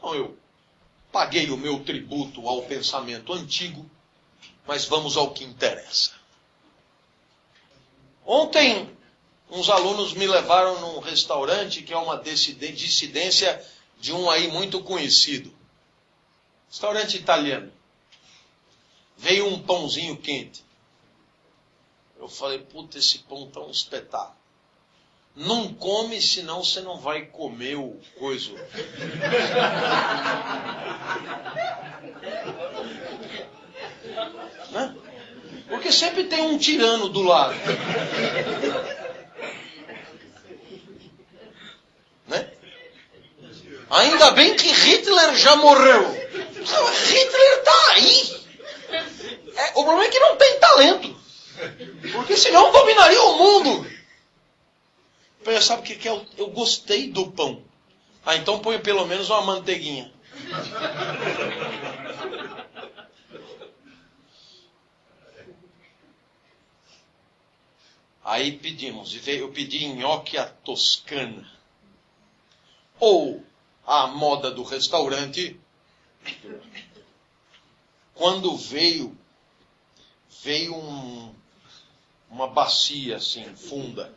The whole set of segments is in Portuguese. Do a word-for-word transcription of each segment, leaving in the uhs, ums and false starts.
Então eu paguei o meu tributo ao pensamento antigo, mas vamos ao que interessa. Ontem, uns alunos me levaram num restaurante que é uma dissidência de um aí muito conhecido. Restaurante italiano. Veio um pãozinho quente. Eu falei, puta, esse pão tá um espetáculo. Não come, senão você não vai comer o coiso. Né? Porque sempre tem um tirano do lado. Né? Ainda bem que Hitler já morreu. Hitler tá aí. É, o problema é que não tem talento. Porque senão dominaria o mundo. Eu, sabe o que, que é? Eu, eu gostei do pão. Ah, então põe pelo menos uma manteiguinha. Aí pedimos, eu pedi nhoque à toscana. Ou a moda do restaurante. Quando veio, veio um, uma bacia assim, funda.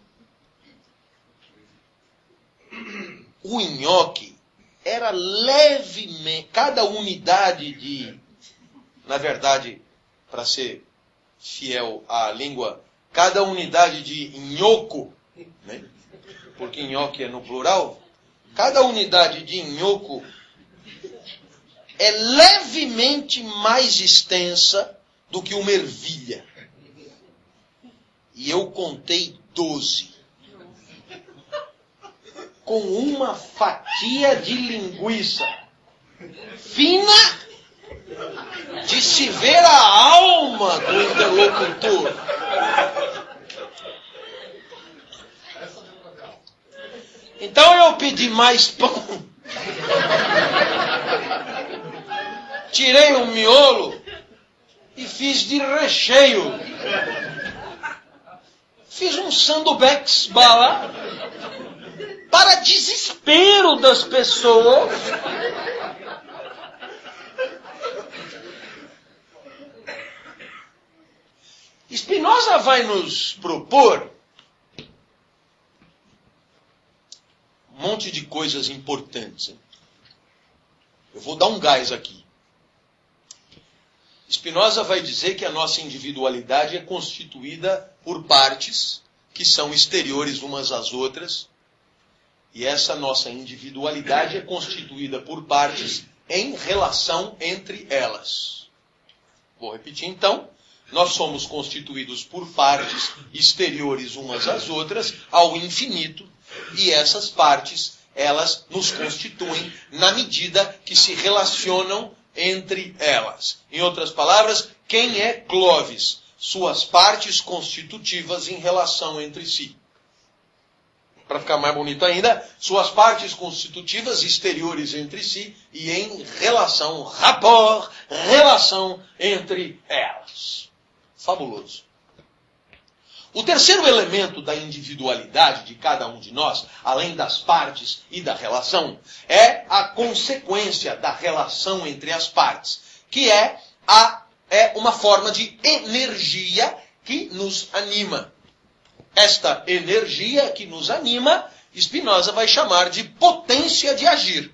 O nhoque era levemente, cada unidade de, na verdade, para ser fiel à língua, cada unidade de nhoco, né? Porque nhoque é no plural, cada unidade de nhoco é levemente mais extensa do que uma ervilha. E eu contei doze. Com uma fatia de linguiça fina de se ver a alma do interlocutor. Então eu pedi mais pão. Tirei o miolo e fiz de recheio. Fiz um sandubex bala. Para desespero das pessoas. Spinoza vai nos propor um monte de coisas importantes. Hein? Eu vou dar um gás aqui. Spinoza vai dizer que a nossa individualidade é constituída por partes que são exteriores umas às outras. E essa nossa individualidade é constituída por partes em relação entre elas. Vou repetir então. Nós somos constituídos por partes exteriores umas às outras ao infinito. E essas partes, elas nos constituem na medida que se relacionam entre elas. Em outras palavras, quem é Clóvis? Suas partes constitutivas em relação entre si. Para ficar mais bonito ainda, suas partes constitutivas exteriores entre si e em relação, rapport, relação entre elas. Fabuloso. O terceiro elemento da individualidade de cada um de nós, além das partes e da relação, é a consequência da relação entre as partes, que é, a, é uma forma de energia que nos anima. Esta energia que nos anima, Spinoza vai chamar de potência de agir.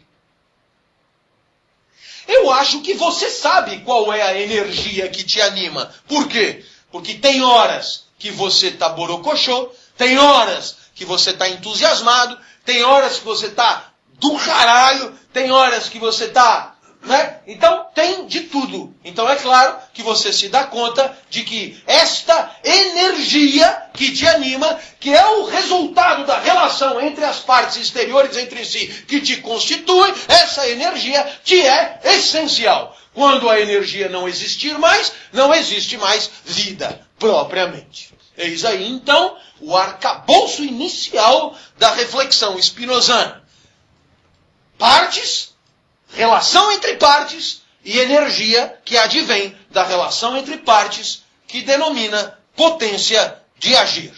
Eu acho que você sabe qual é a energia que te anima. Por quê? Porque tem horas que você está borocochô, tem horas que você está entusiasmado, tem horas que você está do caralho, tem horas que você está... Né? Então tem de tudo. Então é claro que você se dá conta de que esta energia que te anima, que é o resultado da relação entre as partes exteriores entre si que te constitui, essa energia te é essencial. Quando a energia não existir mais, não existe mais vida propriamente. Eis aí então o arcabouço inicial da reflexão spinozana. Partes, relação entre partes e energia que advém da relação entre partes, que denomina potência de agir.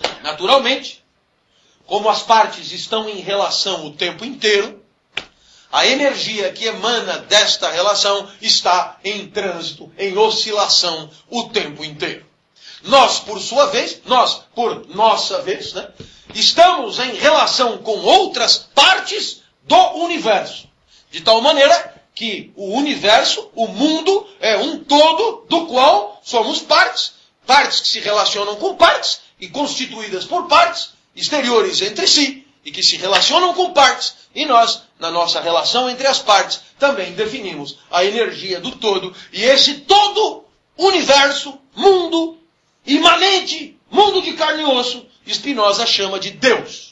Naturalmente, como as partes estão em relação o tempo inteiro, a energia que emana desta relação está em trânsito, em oscilação o tempo inteiro. Nós, por sua vez, nós, por nossa vez, né, estamos em relação com outras partes do universo. De tal maneira que o universo, o mundo, é um todo do qual somos partes. Partes que se relacionam com partes e constituídas por partes exteriores entre si e que se relacionam com partes. E nós, na nossa relação entre as partes, também definimos a energia do todo. E esse todo, universo, mundo, imanente, mundo de carne e osso, Spinoza chama de Deus.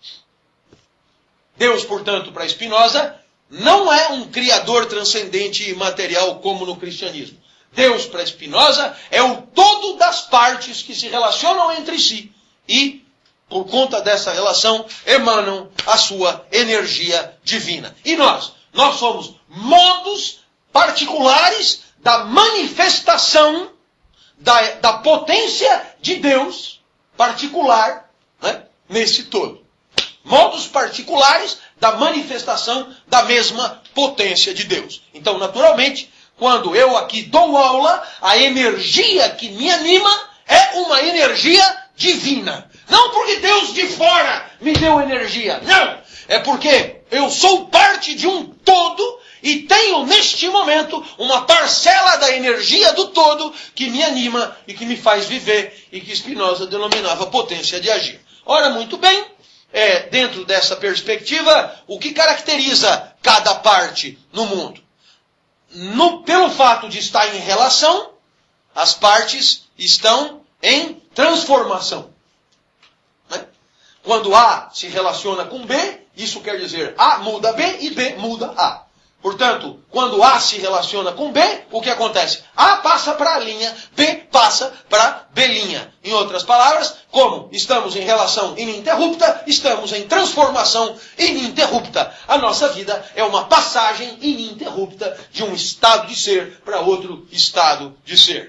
Deus, portanto, para Spinoza, não é um criador transcendente e imaterial como no cristianismo. Deus, para Spinoza, é o todo das partes que se relacionam entre si e, por conta dessa relação, emanam a sua energia divina. E nós? Nós somos modos particulares da manifestação da, da potência de Deus particular, né, nesse todo. Modos particulares da manifestação da mesma potência de Deus. Então, naturalmente, quando eu aqui dou aula, a energia que me anima é uma energia divina. Não porque Deus de fora me deu energia. Não. É porque eu sou parte de um todo e tenho neste momento uma parcela da energia do todo que me anima e que me faz viver e que Spinoza denominava potência de agir. Ora, muito bem, é, dentro dessa perspectiva, o que caracteriza cada parte no mundo? No, pelo fato de estar em relação, as partes estão em transformação. Né? Quando A se relaciona com B, isso quer dizer A muda B e B muda A. Portanto, quando A se relaciona com B, o que acontece? A passa para a linha, B passa para B'. Em outras palavras, como estamos em relação ininterrupta, estamos em transformação ininterrupta. A nossa vida é uma passagem ininterrupta de um estado de ser para outro estado de ser.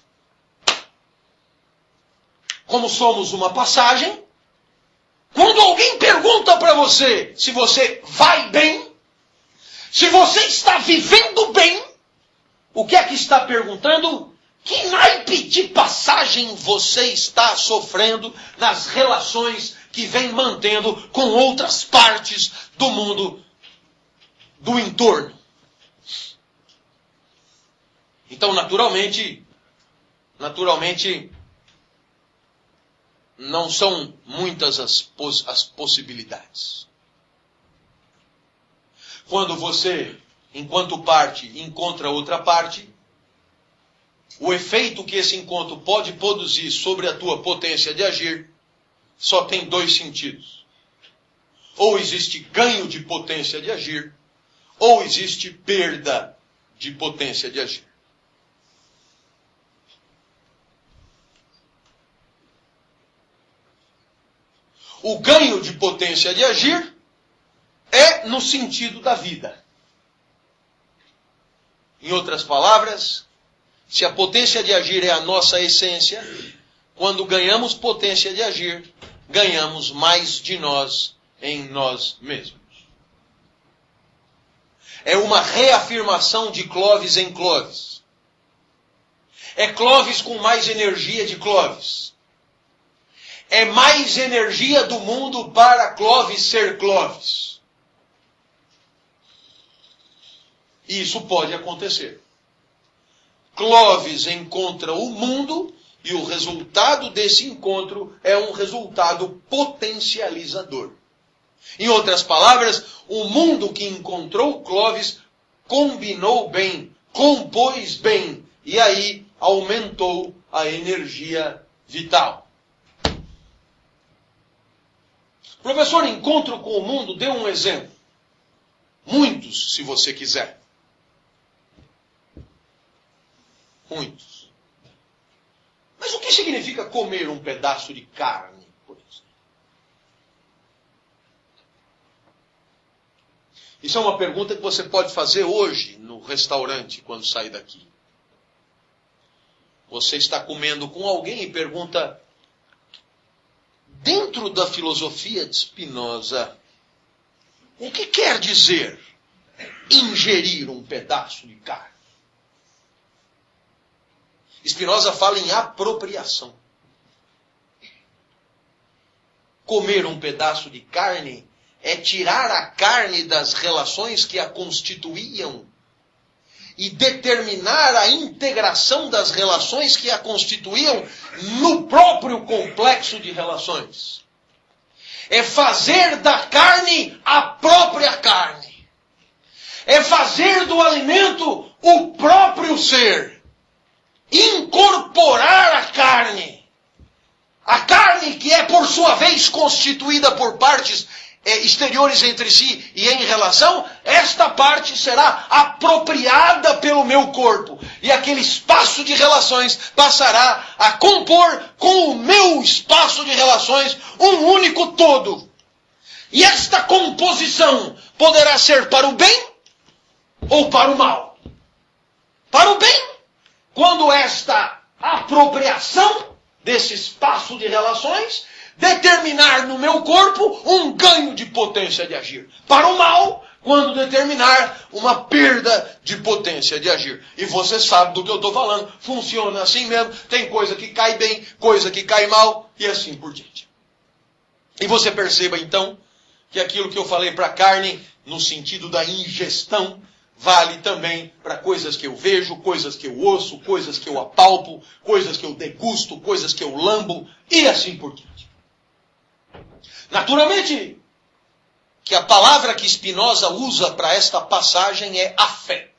Como somos uma passagem, quando alguém pergunta para você se você vai bem, se você está vivendo bem, o que é que está perguntando? Que naipe de passagem você está sofrendo nas relações que vem mantendo com outras partes do mundo, do entorno? Então, naturalmente, naturalmente, não são muitas as, pos- as possibilidades. Quando você, enquanto parte, encontra outra parte, o efeito que esse encontro pode produzir sobre a tua potência de agir só tem dois sentidos. Ou existe ganho de potência de agir, ou existe perda de potência de agir. O ganho de potência de agir é no sentido da vida. Em outras palavras, se a potência de agir é a nossa essência, quando ganhamos potência de agir, ganhamos mais de nós em nós mesmos. É uma reafirmação de Clóvis em Clóvis. É Clóvis com mais energia de Clóvis. É mais energia do mundo para Clóvis ser Clóvis. E isso pode acontecer. Clóvis encontra o mundo e o resultado desse encontro é um resultado potencializador. Em outras palavras, o mundo que encontrou Clóvis combinou bem, compôs bem e aí aumentou a energia vital. Professor, encontro com o mundo, dê um exemplo. Muitos, se você quiser. Muitos. Mas o que significa comer um pedaço de carne, por exemplo? Isso é uma pergunta que você pode fazer hoje no restaurante, quando sair daqui. Você está comendo com alguém e pergunta, dentro da filosofia de Spinoza, o que quer dizer ingerir um pedaço de carne. Spinoza fala em apropriação. Comer um pedaço de carne é tirar a carne das relações que a constituíam e determinar a integração das relações que a constituíam no próprio complexo de relações. É fazer da carne a própria carne. É fazer do alimento o próprio ser. Incorporar a carne. A carne que é, por sua vez, constituída por partes é, exteriores entre si e em relação, esta parte será apropriada pelo meu corpo. E aquele espaço de relações passará a compor com o meu espaço de relações um único todo. E esta composição poderá ser para o bem ou para o mal. Para o bem, quando esta apropriação desse espaço de relações determinar no meu corpo um ganho de potência de agir. Para o mal, quando determinar uma perda de potência de agir. E você sabe do que eu estou falando. Funciona assim mesmo. Tem coisa que cai bem, coisa que cai mal e assim por diante. E você perceba então que aquilo que eu falei para a carne, no sentido da ingestão, vale também para coisas que eu vejo, coisas que eu ouço, coisas que eu apalpo, coisas que eu degusto, coisas que eu lambo e assim por diante. Naturalmente, que a palavra que Spinoza usa para esta passagem é afeto.